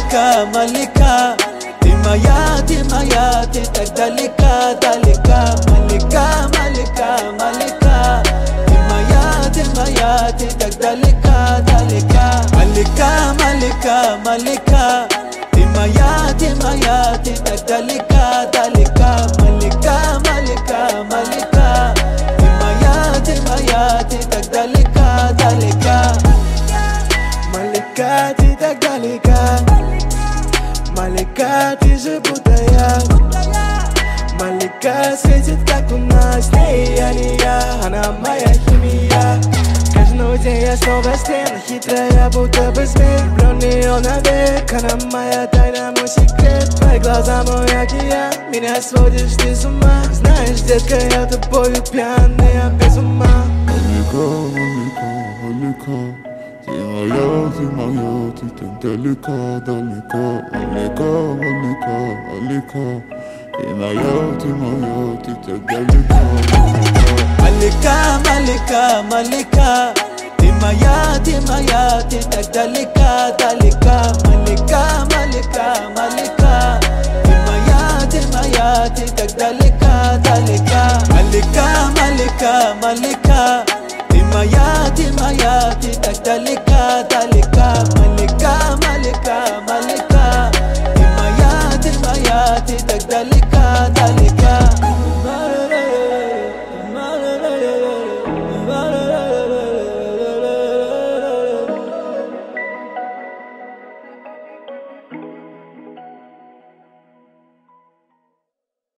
Malika, Malika, Timaya, tak dalika, dalika. Malika, Malika, Malika, Timaya, tak dalika, dalika. Malika, Malika, Malika, Timaya, tak dalika, dalika. Malika, Malika, Malika, Timaya, tak dalika, dalika. Malika, tak dalika. Малика, ты же будто я. Малика светит, как луна. С ней я не я, она моя химия. Каждый день я снова с ней, хитрая, будто бы змей. Влюбленный он навек, она моя тайна, мой секрет. Твои глаза, мой океан, меня сводишь ты с ума. Знаешь, детка, я тобою пьяный, я без ума. Малика, Малика, Малика, ты так далека, далека. Малика, Малика, Малика, ты так далека, далека. Malika, Malika, Malika, Timaya, tak dalika, dalika. Malika, Malika, Malika, Timaya, tak dalika, dalika. Malika, Malika, Malika, Timaya, tak dalika, dalika.